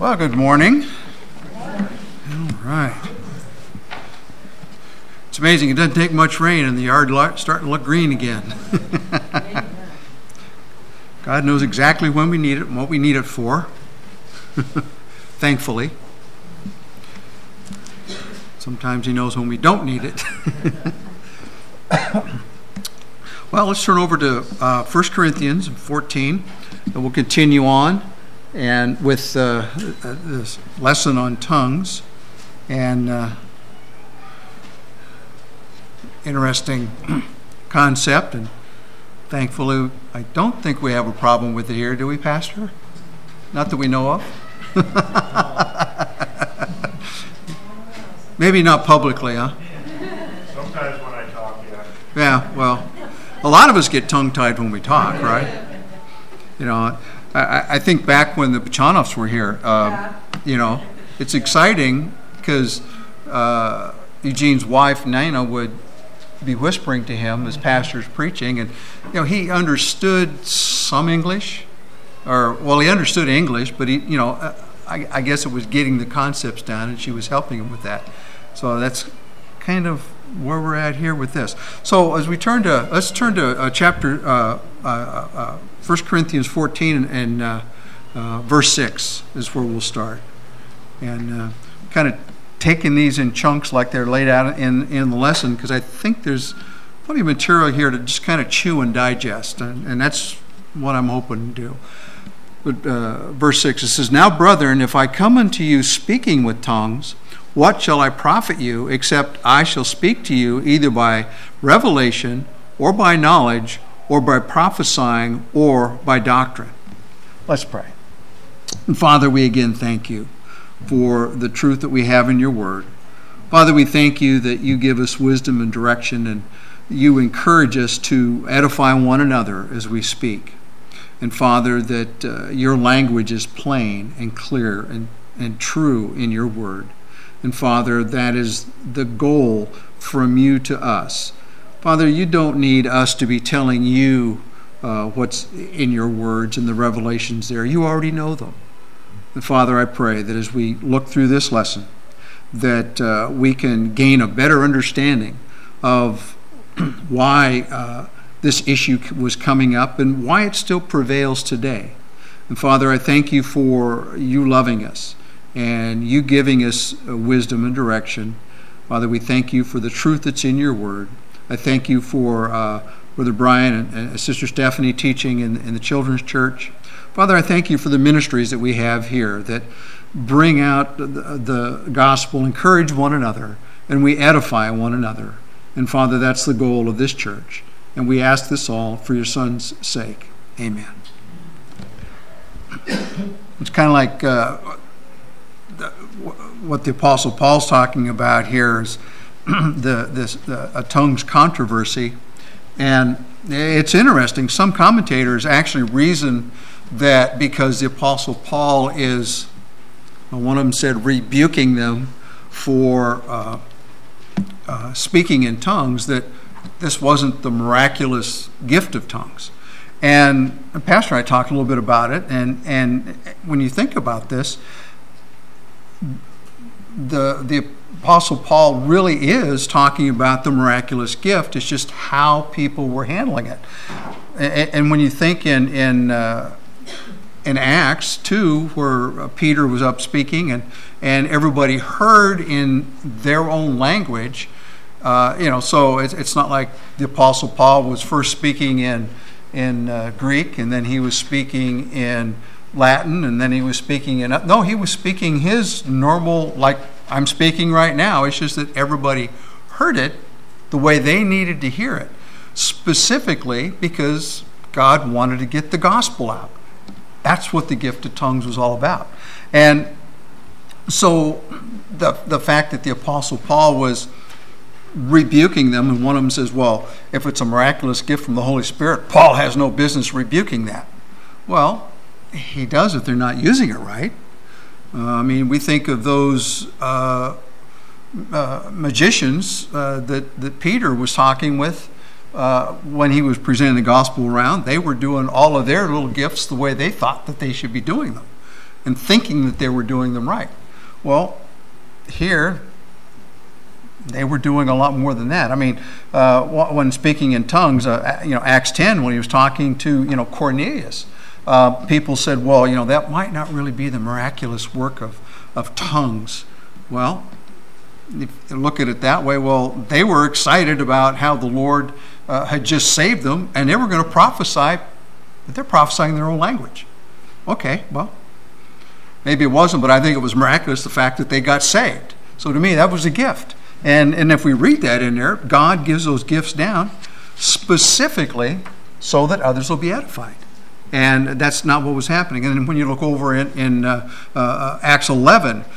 Well, good morning. All right. It's amazing. It doesn't take much rain and the yard starting to look green again. God knows exactly when we need it and what we need it for. Thankfully. Sometimes He knows when we don't need it. Well, let's turn over to 1 Corinthians 14, and we'll continue on and with this lesson on tongues. And interesting concept, and thankfully I don't think we have a problem with it here, do we, Pastor? Not that we know of. Maybe not publicly, huh? Sometimes when I talk, yeah. Yeah, well, a lot of us get tongue-tied when we talk, right? You know, I think back when the Pachanovs were here, you know, it's exciting because Eugene's wife, Nina, would be whispering to him as pastor's preaching, and, you know, he understood some English, or, well, he understood English, but he, you know, I guess it was getting the concepts down, and she was helping him with that. So that's kind of where we're at here with this. So as we let's turn to chapter 1 Corinthians 14 and verse 6 is where we'll start. And kind of taking these in chunks like they're laid out in the lesson, because I think there's plenty of material here to just kind of chew and digest, and that's what I'm hoping to do. But verse 6, it says, "Now, brethren, if I come unto you speaking with tongues, what shall I profit you, except I shall speak to you either by revelation, or by knowledge, or by prophesying, or by doctrine?" Let's pray. And Father, we again thank you for the truth that we have in your word. Father, we thank you that you give us wisdom and direction, and you encourage us to edify one another as we speak. And Father, that your language is plain and clear and true in your word. And Father, that is the goal from you to us. Father, you don't need us to be telling you what's in your words and the revelations there. You already know them. And Father, I pray that as we look through this lesson, that we can gain a better understanding of why this issue was coming up and why it still prevails today. And Father, I thank you for you loving us and you giving us wisdom and direction. Father, we thank you for the truth that's in your word. I thank you for Brother Brian and Sister Stephanie teaching in the children's church. Father, I thank you for the ministries that we have here that bring out the gospel, encourage one another, and we edify one another. And Father, that's the goal of this church. And we ask this all for your Son's sake. Amen. It's kind of like what the Apostle Paul's talking about here is a tongues controversy. And it's interesting. Some commentators actually reason that because the Apostle Paul is, one of them said, rebuking them for speaking in tongues, that this wasn't the miraculous gift of tongues. And Pastor and I talked a little bit about it, and when you think about this, the Apostle Paul really is talking about the miraculous gift. It's just how people were handling it. And when you think in Acts 2, where Peter was up speaking and everybody heard in their own language, so it's not like the Apostle Paul was first speaking in Greek, and then he was speaking in Latin, and then he was speaking in... No, he was speaking his normal, like I'm speaking right now. It's just that everybody heard it the way they needed to hear it, specifically because God wanted to get the gospel out. That's what the gift of tongues was all about. And so the fact that the Apostle Paul was rebuking them, and one of them says, well, if it's a miraculous gift from the Holy Spirit, Paul has no business rebuking that. Well, he does if they're not using it right. We think of those magicians that Peter was talking with when he was presenting the gospel around. They were doing all of their little gifts the way they thought that they should be doing them. and thinking that they were doing them right. Well, here, they were doing a lot more than that. I mean, when speaking in tongues, Acts 10, when he was talking to, Cornelius, people said, well, that might not really be the miraculous work of tongues. Well, if you look at it that way, well, they were excited about how the Lord had just saved them, and they were going to prophesy, but they're prophesying their own language. Okay, well, maybe it wasn't, but I think it was miraculous, the fact that they got saved. So to me, that was a gift. And if we read that in there, God gives those gifts down specifically so that others will be edified. And that's not what was happening. And when you look over in Acts 11,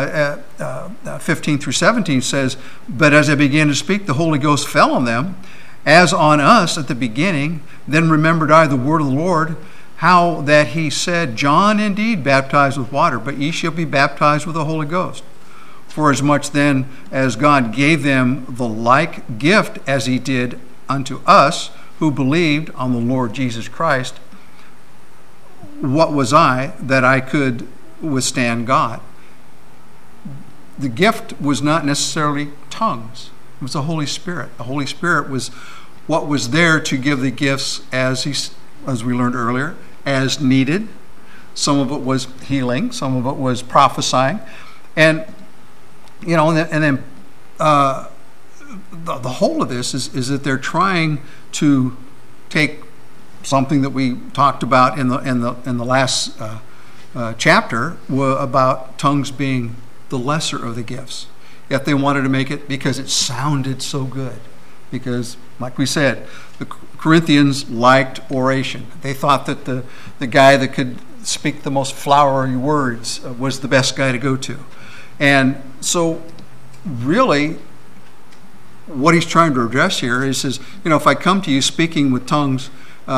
15 through 17 says, but as I began to speak, the Holy Ghost fell on them, as on us at the beginning. Then remembered I the word of the Lord, how that he said, John indeed baptized with water, but ye shall be baptized with the Holy Ghost. For as much then as God gave them the like gift as he did unto us, who believed on the Lord Jesus Christ, what was I that I could withstand God? The gift was not necessarily tongues. It was the Holy Spirit. The Holy Spirit was what was there to give the gifts as we learned earlier, as needed. Some of it was healing. Some of it was prophesying. And then the whole of this is that they're trying to take something that we talked about in the last chapter about tongues being the lesser of the gifts. Yet they wanted to make it because it sounded so good. Because, like we said, the Corinthians liked oration. They thought that the guy that could speak the most flowery words was the best guy to go to. And so, really, what he's trying to address here is, if I come to you speaking with tongues,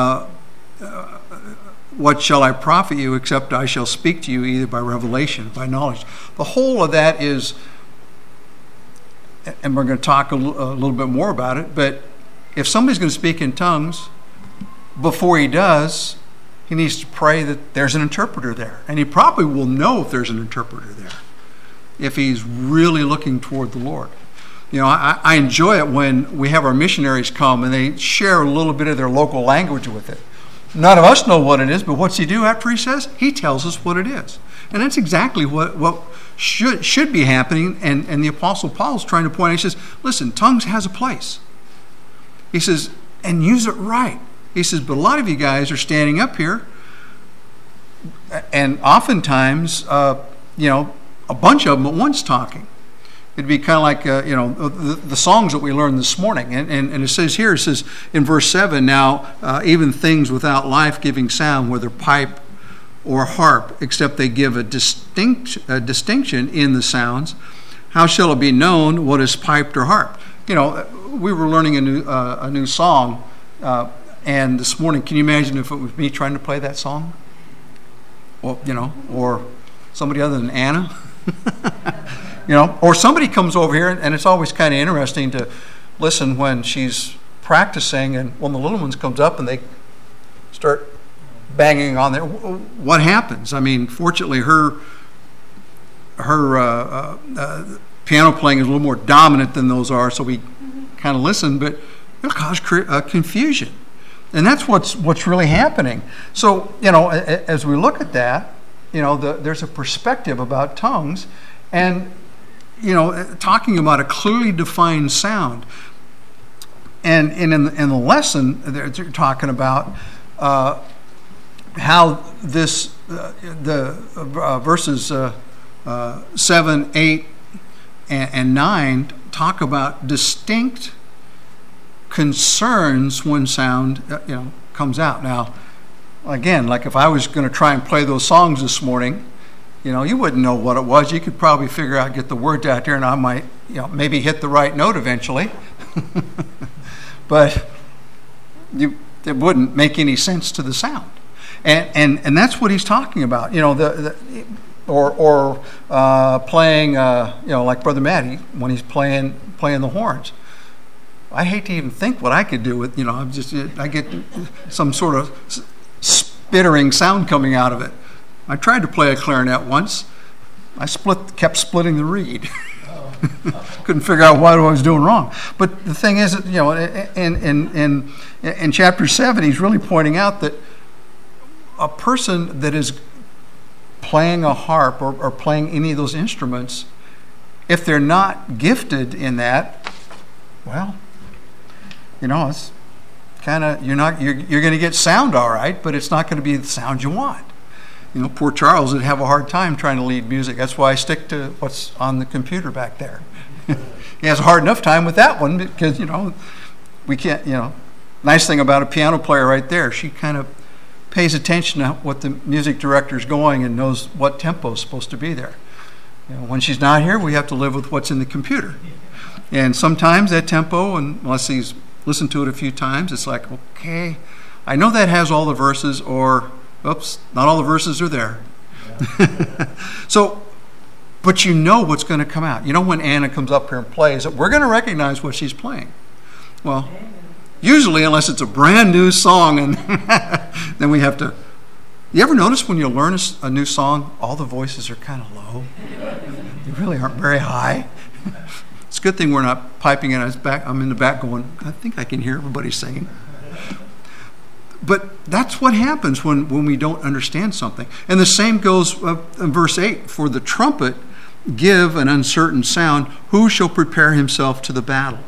what shall I profit you, except I shall speak to you either by revelation, by knowledge. The whole of that is, and we're going to talk a little bit more about it, but if somebody's going to speak in tongues, before he does, he needs to pray that there's an interpreter there. And he probably will know if there's an interpreter there, if he's really looking toward the Lord. I enjoy it when we have our missionaries come and they share a little bit of their local language with it. None of us know what it is, but what's he do after he says? He tells us what it is. And that's exactly what should be happening. And the Apostle Paul's trying to point out, he says, listen, tongues has a place. He says, and use it right. He says, but a lot of you guys are standing up here, and oftentimes, a bunch of them at once talking. It'd be kind of like, the songs that we learned this morning. And it says here, it says in verse 7, now even things without life-giving sound, whether pipe or harp, except they give a distinction in the sounds, how shall it be known what is piped or harped? We were learning a new song, and this morning, can you imagine if it was me trying to play that song? Well, or somebody other than Anna? Or somebody comes over here, and it's always kind of interesting to listen when she's practicing, and when the little ones comes up and they start banging on there. What happens? I mean, fortunately, her piano playing is a little more dominant than those are, so we kind of listen, but it'll cause confusion. And that's what's really happening. So, as we look at that, there's a perspective about tongues, and talking about a clearly defined sound. And in the lesson, they're talking about how this verses 7, 8, and 9 talk about distinct concerns when sound comes out. Now, again, like if I was going to try and play those songs this morning, you wouldn't know what it was. You could probably figure out, get the words out there, and I might, maybe hit the right note eventually. But it wouldn't make any sense to the sound. And that's what he's talking about. Or playing, like Brother Matty when he's playing the horns. I hate to even think what I could do with, I get some sort of spittering sound coming out of it. I tried to play a clarinet once. I kept splitting the reed. Couldn't figure out what I was doing wrong. But the thing is, in chapter 7, he's really pointing out that a person that is playing a harp or playing any of those instruments, if they're not gifted in that, well, it's kind of, you're going to get sound all right, but it's not going to be the sound you want. Poor Charles would have a hard time trying to lead music. That's why I stick to what's on the computer back there. He has a hard enough time with that one because, we can't, nice thing about a piano player right there, she kind of pays attention to what the music director's going and knows what tempo is supposed to be there. When she's not here, we have to live with what's in the computer. And sometimes that tempo, unless he's listened to it a few times, it's like, okay, I know that has all the verses, or oops, not all the verses are there. So, but what's going to come out. When Anna comes up here and plays, we're going to recognize what she's playing. Well, usually, unless it's a brand new song, and then we have to. You ever notice when you learn a new song, all the voices are kind of low? They really aren't very high. It's a good thing we're not piping in. I'm in the back going, I think I can hear everybody singing. But that's what happens when we don't understand something. And the same goes in verse 8. For the trumpet give an uncertain sound, who shall prepare himself to the battle?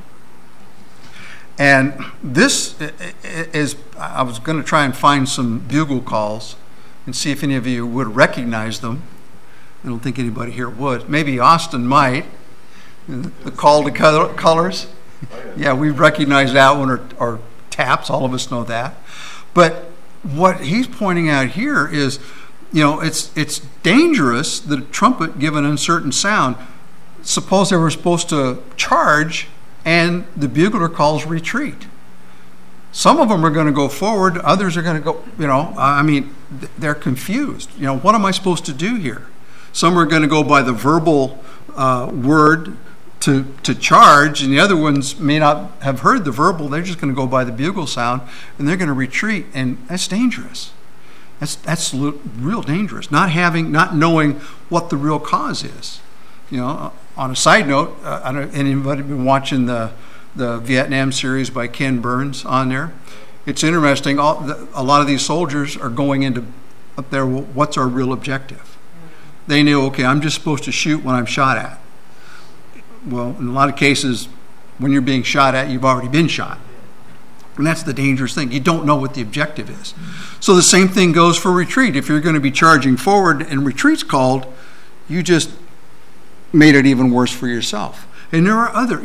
And this is, I was going to try and find some bugle calls and see if any of you would recognize them. I don't think anybody here would. Maybe Austin might. The call to colors. Yeah, we recognize that one, or taps. All of us know that. But what he's pointing out here is, it's dangerous that a trumpet give an uncertain sound. Suppose they were supposed to charge and the bugler calls retreat. Some of them are going to go forward, others are going to go, they're confused. What am I supposed to do here? Some are going to go by the verbal word to charge, and the other ones may not have heard the verbal. They're just going to go by the bugle sound, and they're going to retreat, and that's dangerous. That's real dangerous. Not knowing what the real cause is. On a side note, I don't know, anybody been watching the Vietnam series by Ken Burns on there? It's interesting. A lot of these soldiers are going into up there. What's our real objective? They knew, okay, I'm just supposed to shoot when I'm shot at. Well, in a lot of cases, when you're being shot at, you've already been shot. And that's the dangerous thing. You don't know what the objective is. So the same thing goes for retreat. If you're going to be charging forward and retreat's called, you just made it even worse for yourself. And there are other,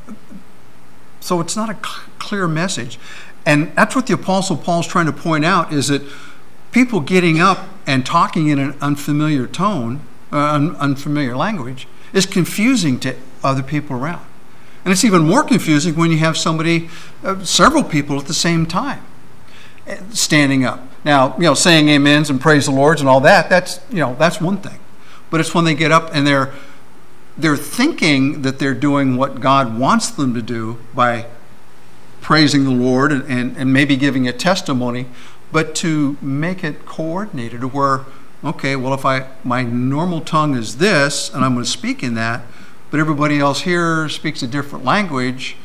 so it's not a clear message. And that's what the Apostle Paul's trying to point out, is that people getting up and talking in an unfamiliar tone, unfamiliar language, is confusing to other people around. And it's even more confusing when you have several people at the same time standing up. Now, saying amens and praise the Lords and all that, that's one thing. But it's when they get up and they're thinking that they're doing what God wants them to do by praising the Lord and maybe giving a testimony, but to make it coordinated to where, okay, well, if my normal tongue is this and I'm going to speak in that, but everybody else here speaks a different language,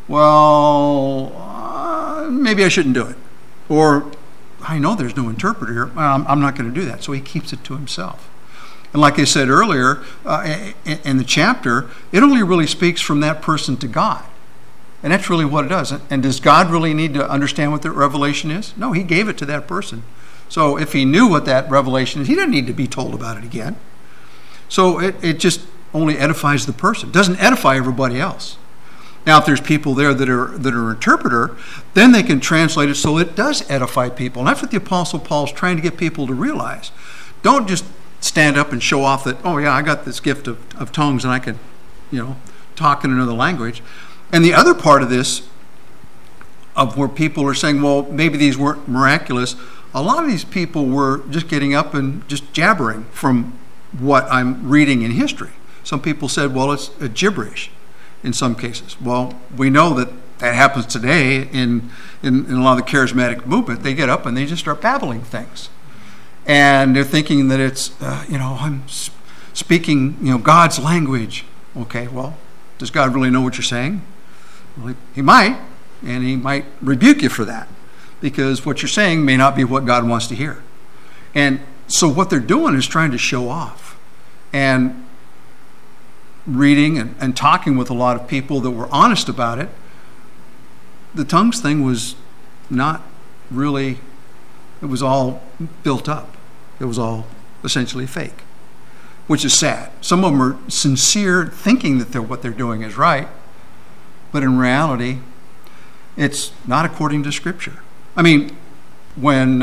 well, maybe I shouldn't do it. Or I know there's no interpreter here. I'm not going to do that. So he keeps it to himself. And like I said earlier, in the chapter, it only really speaks from that person to God. And that's really what it does. And does God really need to understand what the revelation is? No, he gave it to that person. So if he knew what that revelation is, he doesn't need to be told about it again. So it just only edifies the person. It doesn't edify everybody else. Now, if there's people there that are interpreter, then they can translate it so it does edify people. And that's what the Apostle Paul's trying to get people to realize. Don't just stand up and show off that, oh yeah, I got this gift of tongues and I can, talk in another language. And the other part of this, of where people are saying, well, maybe these weren't miraculous, a lot of these people were just getting up and just jabbering from what I'm reading in history. Some people said, well, it's a gibberish in some cases. Well, we know that happens today in a lot of the charismatic movement. They get up and they just start babbling things. and they're thinking that it's, I'm speaking, God's language. Okay, well, does God really know what you're saying? Well, he might, and he might rebuke you for that, because what you're saying may not be what God wants to hear. And so what they're doing is trying to show off. And reading and talking with a lot of people that were honest about it, the tongues thing was not really, it was all built up. It was all essentially fake, which is sad. Some of them are sincere, thinking that what they're doing is right, but in reality, it's not according to Scripture. I mean, when,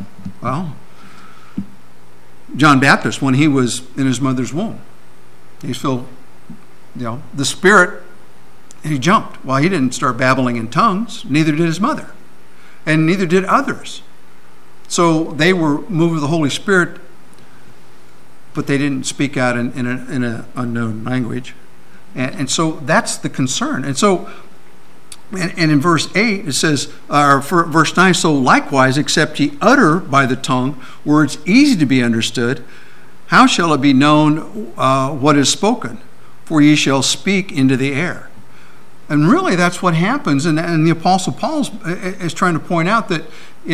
John Baptist, when he was in his mother's womb, he filled, the Spirit, he jumped. Well, he didn't start babbling in tongues, neither did his mother, and neither did others. So they were moved with the Holy Spirit, but they didn't speak out in an unknown language. And so that's the concern. And so, and in verse 8, it says, verse 9, so likewise, except ye utter by the tongue words easy to be understood, how shall it be known what is spoken? For ye shall speak into the air. And really that's what happens. And the Apostle Paul is trying to point out that,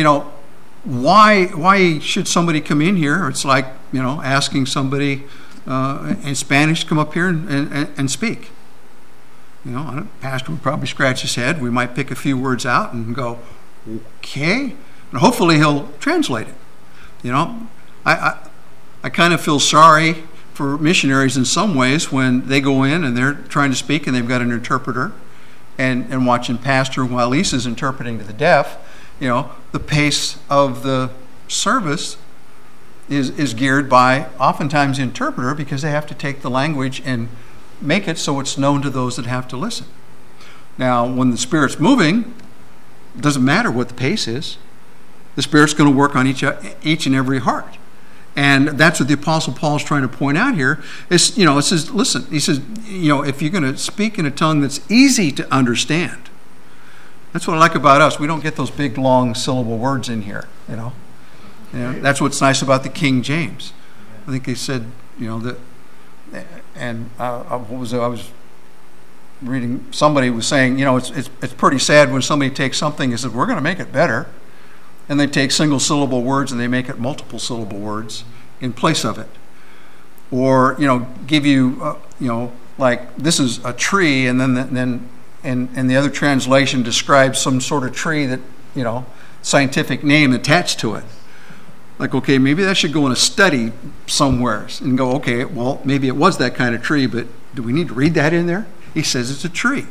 why should somebody come in here? It's like, asking somebody in Spanish to come up here and speak. A pastor would probably scratch his head. We might pick a few words out and go, okay. And hopefully he'll translate it. I kind of feel sorry for missionaries in some ways when they go in and they're trying to speak and they've got an interpreter and watching pastor while Lisa's interpreting to the deaf. The pace of the service is geared by oftentimes the interpreter, because they have to take the language and make it so it's known to those that have to listen. Now, when the Spirit's moving, it doesn't matter what the pace is. The Spirit's going to work on each and every heart. And that's what the Apostle Paul is trying to point out here. It says, listen, he says, if you're going to speak in a tongue that's easy to understand. That's what I like about us. We don't get those big, long syllable words in here, That's what's nice about the King James. I think they said, that, and I was reading, somebody was saying, it's pretty sad when somebody takes something and says, we're going to make it better. And they take single syllable words and they make it multiple syllable words in place of it. Or, give you, like this is a tree, and then and the other translation describes some sort of tree that, scientific name attached to it. Like, okay, maybe that should go in a study somewhere and go, okay, well, maybe it was that kind of tree, but do we need to read that in there? He says it's a tree,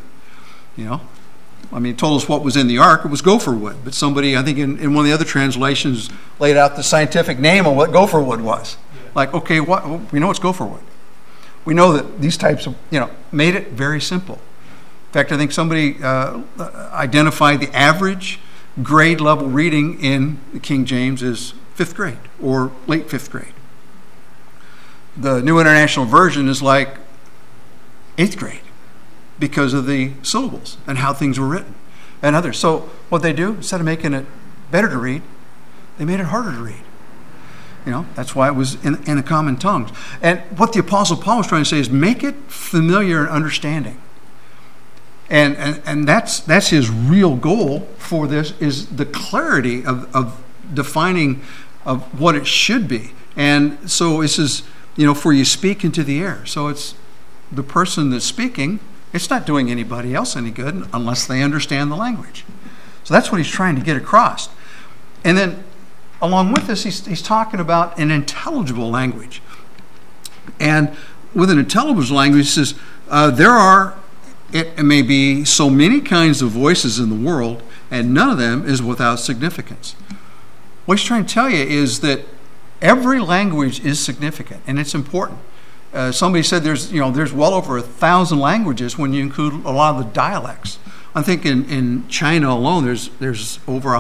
he told us what was in the ark. It was gopher wood. But somebody, I think in one of the other translations, laid out the scientific name of what gopher wood was. Like, okay, we know it's gopher wood. We know that these types of, made it very simple. In fact, I think somebody identified the average grade level reading in the King James as 5th grade or late 5th grade. The New International Version is like 8th grade because of the syllables and how things were written and others. So what they do, instead of making it better to read, they made it harder to read. That's why it was in a common tongue. And what the Apostle Paul was trying to say is make it familiar and understanding. And that's his real goal for this, is the clarity of defining of what it should be. And so it says, for you speak into the air. So it's the person that's speaking, it's not doing anybody else any good unless they understand the language. So that's what he's trying to get across. And then along with this, he's talking about an intelligible language. And with an intelligible language, he says, it may be so many kinds of voices in the world, and none of them is without significance. What he's trying to tell you is that every language is significant, and it's important. Somebody said there's well over 1,000 languages when you include a lot of the dialects. I think in China alone, there's over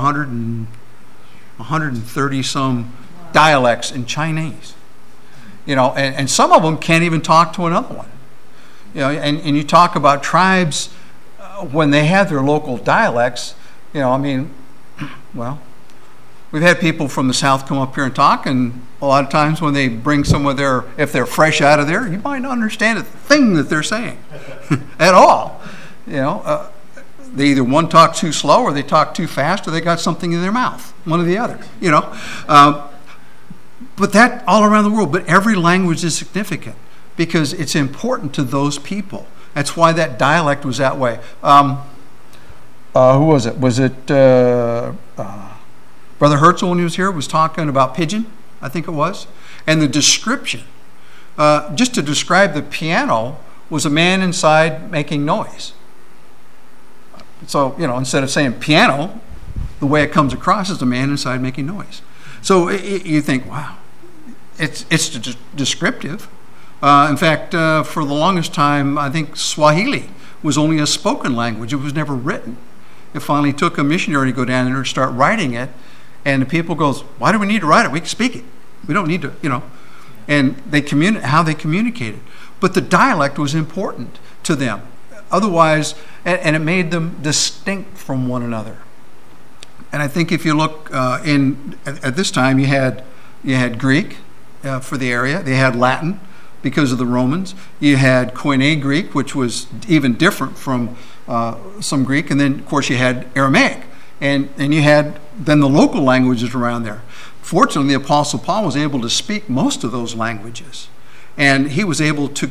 130 some dialects in Chinese. And some of them can't even talk to another one. And you talk about tribes when they have their local dialects. We've had people from the South come up here and talk, and a lot of times when they bring some of their, if they're fresh out of there, you might not understand a thing that they're saying at all. You know, they either one talk too slow, or they talk too fast, or they got something in their mouth, one or the other, you know. But that all around the world, but every language is significant because it's important to those people. That's why that dialect was that way. Who was it? Was it Brother Herzl, when he was here, was talking about pigeon, I think it was. And the description, just to describe the piano, was a man inside making noise. So, you know, instead of saying piano, the way it comes across is a man inside making noise. So you think, wow, it's descriptive. In fact, for the longest time, I think Swahili was only a spoken language. It was never written. It finally took a missionary to go down there and start writing it. And the people goes, why do we need to write it? We can speak it. We don't need to, you know. And they how they communicated. But the dialect was important to them. Otherwise, and it made them distinct from one another. And I think if you look at this time, you had Greek for the area. They had Latin because of the Romans. You had Koine Greek, which was even different from some Greek. And then, of course, you had Aramaic. And you had then the local languages around there. Fortunately, the Apostle Paul was able to speak most of those languages. And he was able to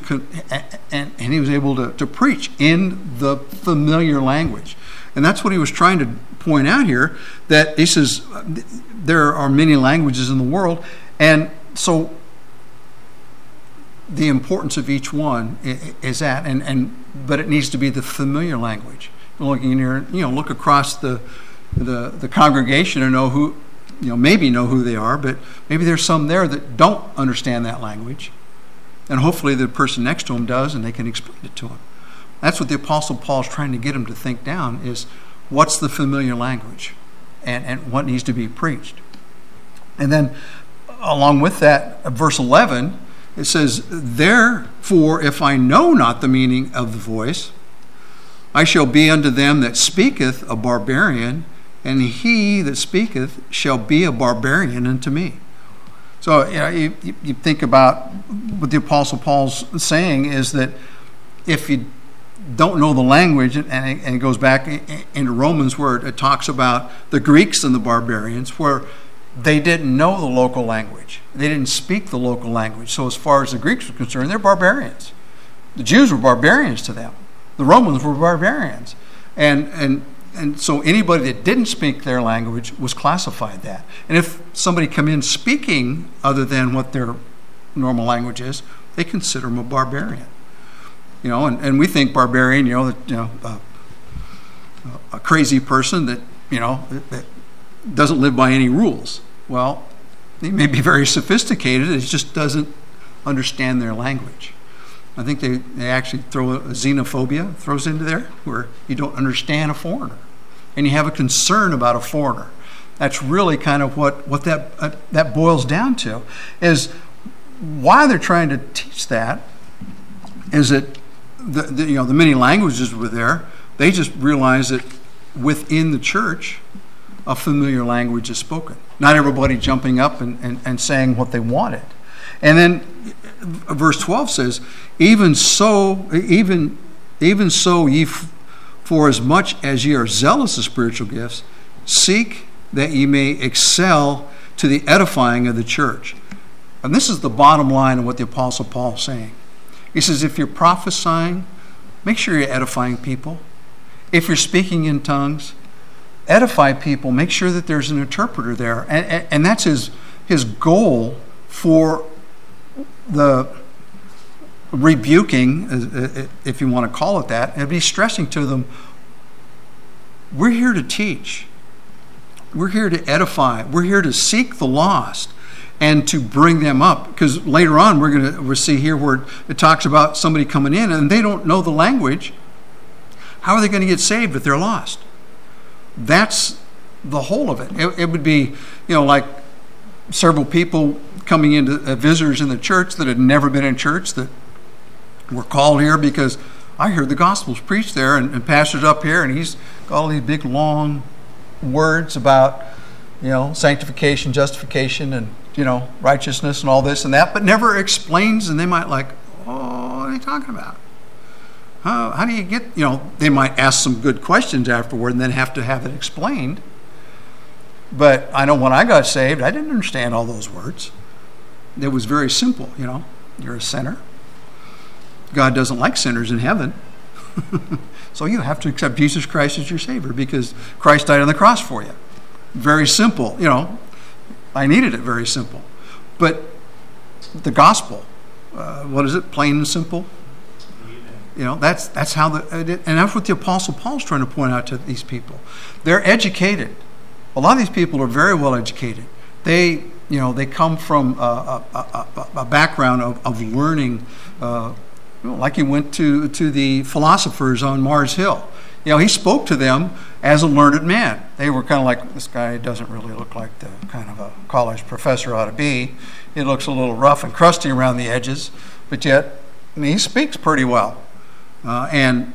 to preach in the familiar language. And that's what he was trying to point out here, that he says there are many languages in the world, and so the importance of each one is that, but it needs to be the familiar language. Looking in here, you know, look across the congregation and know who, you know, maybe know who they are, but maybe there's some there that don't understand that language. And hopefully the person next to them does, and they can explain it to them. That's what the Apostle Paul is trying to get them to think down, is what's the familiar language and what needs to be preached. And then along with that, verse 11, it says, therefore, if I know not the meaning of the voice, I shall be unto them that speaketh a barbarian, and he that speaketh shall be a barbarian unto me. So, you know, you think about what the Apostle Paul's saying is that if you don't know the language, and it goes back into Romans where it talks about the Greeks and the barbarians, where they didn't know the local language. They didn't speak the local language. So as far as the Greeks were concerned, they're barbarians. The Jews were barbarians to them. The Romans were barbarians. And so anybody that didn't speak their language was classified that. And if somebody come in speaking other than what their normal language is, they consider them a barbarian. You know, and we think barbarian, you know, that, you know, a crazy person that, you know, that doesn't live by any rules. Well, he may be very sophisticated, it just doesn't understand their language. I think they actually throw a xenophobia, throws into there, where you don't understand a foreigner. And you have a concern about a foreigner. That's really kind of what that boils down to, is why they're trying to teach that is that the many languages were there. They just realized that within the church, a familiar language is spoken. Not everybody jumping up and saying what they wanted. And then verse 12 says, even so ye, for as much as ye are zealous of spiritual gifts, seek that ye may excel to the edifying of the church. And this is the bottom line of what the Apostle Paul is saying. He says, if you're prophesying, make sure you're edifying people. If you're speaking in tongues, edify people. Make sure that there's an interpreter there. And that's his goal for the rebuking, if you want to call it that, and be stressing to them, we're here to teach. We're here to edify. We're here to seek the lost and to bring them up. Because later on we'll see here where it talks about somebody coming in and they don't know the language. How are they going to get saved if they're lost? That's the whole of it. It would be, like several people coming into visitors in the church that had never been in church that were called here because I heard the gospel's preached there, and pastor's up here and he's got all these big long words about sanctification, justification, and, righteousness and all this and that, but never explains, and they might like, oh, what are you talking about? How do you get, they might ask some good questions afterward and then have to have it explained. But I know when I got saved, I didn't understand all those words. It was very simple, you're a sinner. God doesn't like sinners in heaven. So you have to accept Jesus Christ as your Savior because Christ died on the cross for you. Very simple, I needed it very simple. But the gospel, what is it? Plain and simple? That's how and that's what the Apostle Paul's trying to point out to these people. They're educated. A lot of these people are very well educated. They come from a background of learning. Like he went to the philosophers on Mars Hill. He spoke to them as a learned man. They were kind of like, this guy doesn't really look like the kind of a college professor ought to be. He looks a little rough and crusty around the edges, but yet he speaks pretty well. And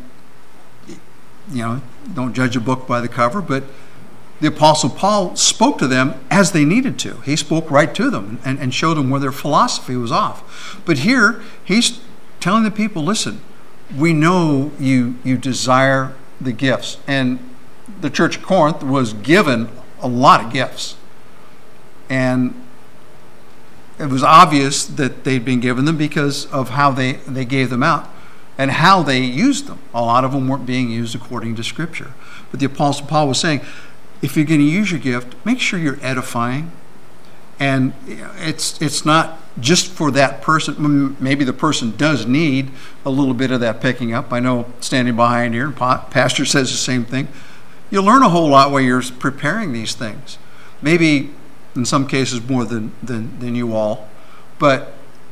don't judge a book by the cover, but the Apostle Paul spoke to them as they needed to. He spoke right to them and showed them where their philosophy was off. But here, he's telling the people, listen, we know you desire the gifts. And the church of Corinth was given a lot of gifts. And it was obvious that they'd been given them because of how they gave them out and how they used them. A lot of them weren't being used according to Scripture. But the Apostle Paul was saying, if you're going to use your gift, make sure you're edifying. And it's not just for that person. Maybe the person does need a little bit of that picking up. I know standing behind here, Pastor says the same thing. You learn a whole lot while you're preparing these things. Maybe in some cases more than you all. But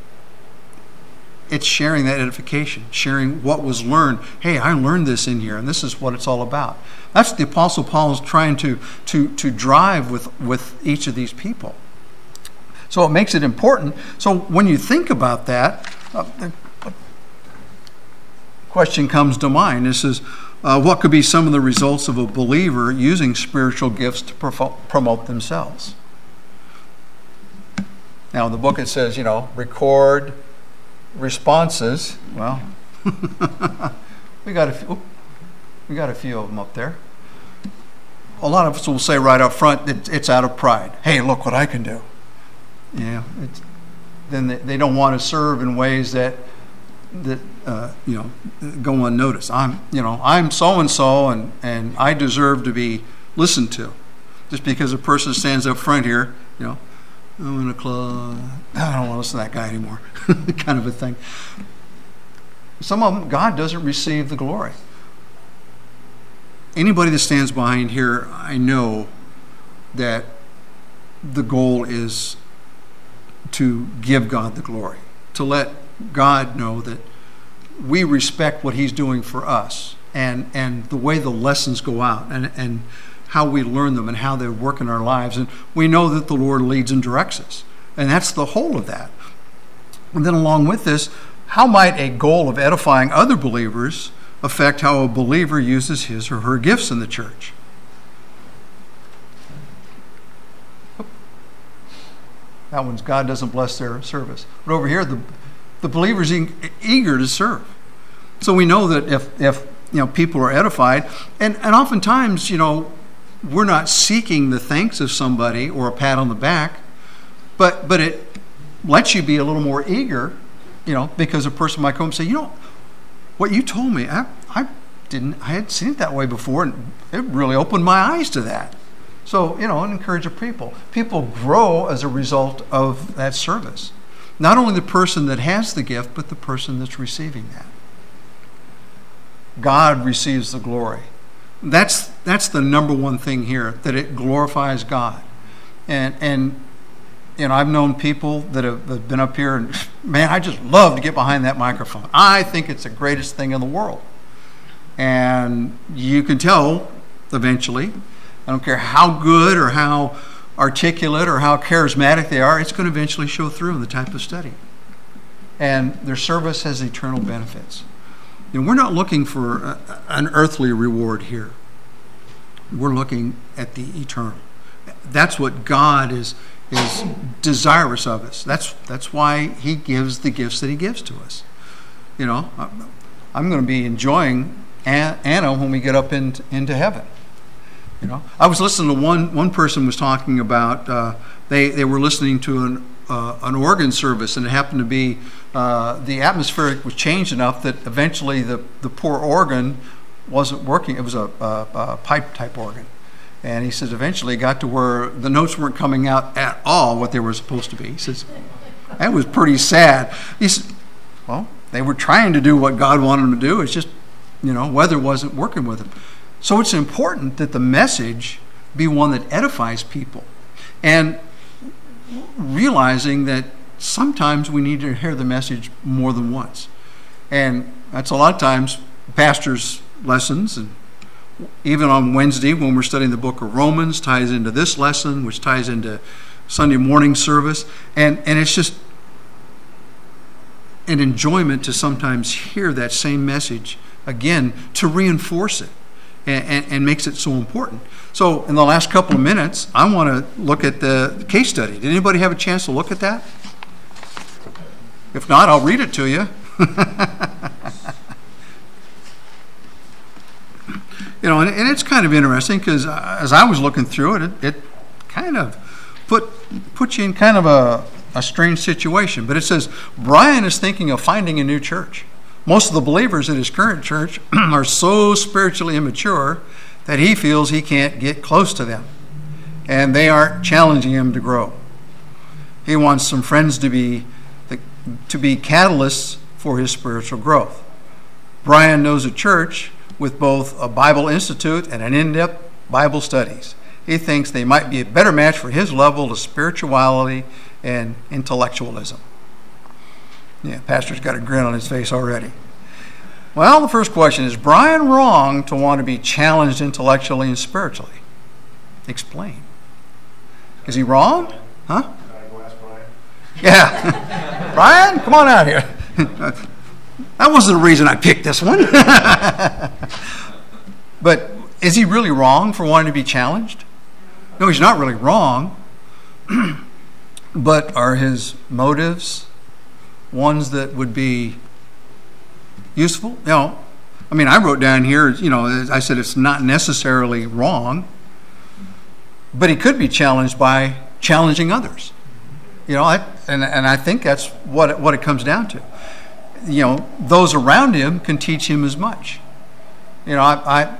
it's sharing that edification, sharing what was learned. Hey, I learned this in here, and this is what it's all about. That's what the Apostle Paul is trying to drive with each of these people. So it makes it important. So when you think about that, the question comes to mind. This is, what could be some of the results of a believer using spiritual gifts to promote themselves? Now in the book it says, record responses. Well, we got a few of them up there. A lot of us will say right up front that it's out of pride. Hey, look what I can do. Then they don't want to serve in ways that go unnoticed. I'm so and so, and I deserve to be listened to. Just because a person stands up front here, I'm in a club. I don't want to listen to that guy anymore. Kind of a thing. Some of them, God doesn't receive the glory. Anybody that stands behind here, I know that the goal is to give God the glory, to let God know that we respect what He's doing for us, and the way the lessons go out, and how we learn them, and how they work in our lives. And we know that the Lord leads and directs us. And that's the whole of that. And then along with this, how might a goal of edifying other believers affect how a believer uses his or her gifts in the church? That one's God doesn't bless their service. But over here, the believer's eager to serve. So we know that if people are edified, and oftentimes, we're not seeking the thanks of somebody or a pat on the back, but it lets you be a little more eager, because a person might come and say, what you told me, I hadn't seen it that way before, and it really opened my eyes to that. So, and encourage people. People grow as a result of that service. Not only the person that has the gift, but the person that's receiving that. God receives the glory. That's the number one thing here, that it glorifies God. And I've known people that have been up here, and man, I just love to get behind that microphone. I think it's the greatest thing in the world. And you can tell eventually, I don't care how good or how articulate or how charismatic they are, it's going to eventually show through in the type of study. And their service has eternal benefits. We're not looking for an earthly reward here. We're looking at the eternal. That's what God is desirous of us. That's why he gives the gifts that he gives to us. You know, I'm going to be enjoying Anna when we get up into heaven. You know, I was listening to one person was talking about they were listening to an organ service, and it happened to be the atmospheric was changed enough that eventually the poor organ wasn't working. It was a pipe type organ. And he says eventually it got to where the notes weren't coming out at all what they were supposed to be. He says, that was pretty sad. He said, well, they were trying to do what God wanted them to do. It's just, you know, weather wasn't working with them. So it's important that the message be one that edifies people. And realizing that sometimes we need to hear the message more than once. And that's a lot of times pastors' lessons, and even on Wednesday when we're studying the book of Romans, ties into this lesson, which ties into Sunday morning service. And it's just an enjoyment to sometimes hear that same message again to reinforce it and makes it so important. So in the last couple of minutes, I want to look at the case study. Did anybody have a chance to look at that? If not, I'll read it to you. You know, and it's kind of interesting because as I was looking through it, it kind of put you in kind of a strange situation. But it says, Brian is thinking of finding a new church. Most of the believers at his current church are so spiritually immature that he feels he can't get close to them. And they aren't challenging him to grow. He wants some friends to be catalysts for his spiritual growth. Brian knows a church with both a Bible Institute and an in-depth Bible studies. He thinks they might be a better match for his level of spirituality and intellectualism. Yeah, pastor's got a grin on his face already. Well, the first question is Brian wrong to want to be challenged intellectually and spiritually? Explain. Is he wrong? Huh? Can I go ask Brian? Yeah. Brian, come on out here. That wasn't the reason I picked this one. But is he really wrong for wanting to be challenged? No, he's not really wrong. But are his motives ones that would be useful? You know, I mean, I wrote down here, you know, I said it's not necessarily wrong, but he could be challenged by challenging others. You know, and I think that's what it comes down to. You know, those around him can teach him as much. You know,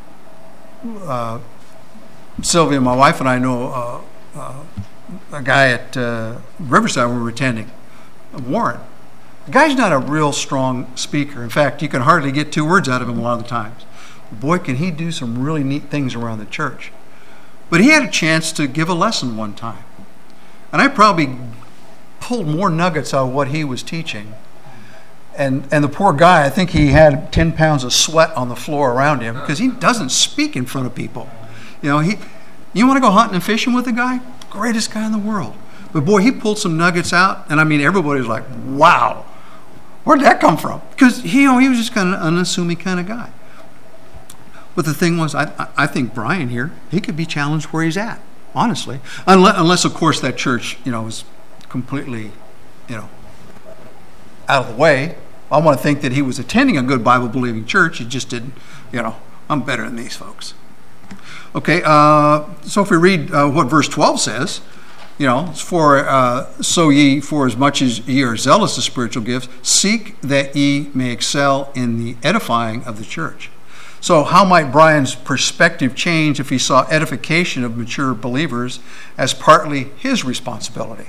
Sylvia, my wife, and I know a guy at Riverside we were attending, Warren. The guy's not a real strong speaker. In fact, you can hardly get 2 words out of him a lot of the times. Boy, can he do some really neat things around the church. But he had a chance to give a lesson one time. And I probably pulled more nuggets out of what he was teaching. And the poor guy, I think he had 10 pounds of sweat on the floor around him because he doesn't speak in front of people. You know, you want to go hunting and fishing with the guy? Greatest guy in the world. But boy, he pulled some nuggets out, and I mean, everybody was like, wow, where'd that come from? Because he was just kind of an unassuming kind of guy. But the thing was, I think Brian here, he could be challenged where he's at, honestly. Unless of course, that church, you know, is completely, you know, out of the way. I want to think that he was attending a good Bible-believing church. He just didn't, you know, I'm better than these folks. Okay, so if we read what verse 12 says, you know, so ye, for as much as ye are zealous of spiritual gifts, seek that ye may excel in the edifying of the church. So how might Brian's perspective change if he saw edification of mature believers as partly his responsibility?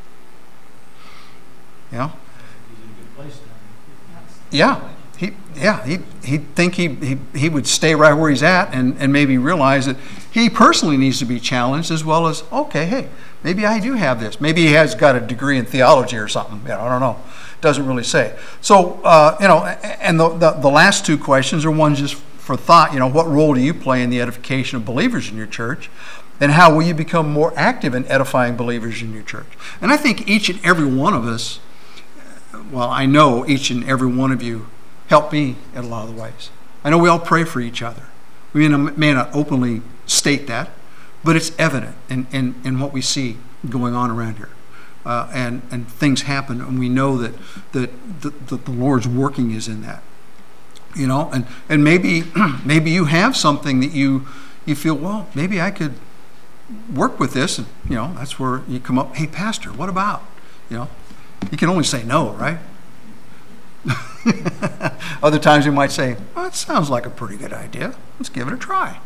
You know? Yeah, he'd think he would stay right where he's at and maybe realize that he personally needs to be challenged as well as, okay, hey, maybe I do have this. Maybe he has got a degree in theology or something. You know, I don't know. Doesn't really say. So, you know, and the last 2 questions are ones just for thought. You know, what role do you play in the edification of believers in your church? And how will you become more active in edifying believers in your church? And I think each and every one of us, well, I know each and every one of you help me in a lot of the ways. I know we all pray for each other. We may not openly state that, But it's evident in what we see going on around here. And things happen, and we know that the Lord's working is in that. You know, and maybe you have something that you feel, well, maybe I could work with this, and you know, that's where you come up, hey pastor, what about? You know, you can only say no, right? Other times you might say, well, it sounds like a pretty good idea. Let's give it a try.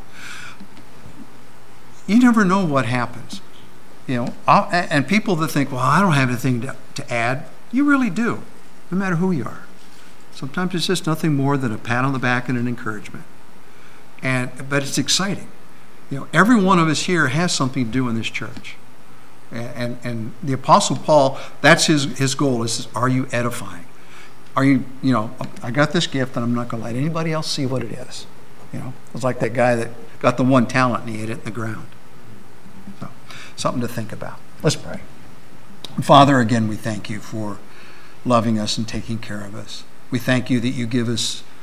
You never know what happens. You know, and people that think, well, I don't have anything to add, you really do, no matter who you are. Sometimes it's just nothing more than a pat on the back and an encouragement. But it's exciting. You know, every one of us here has something to do in this church. And the Apostle Paul, that's his goal, is, are you edifying? Are you, you know, I got this gift and I'm not going to let anybody else see what it is. You know, it's like that guy that got the one talent and he hid it in the ground. So, something to think about. Let's pray. Father, again, we thank you for loving us and taking care of us. We thank you that you give us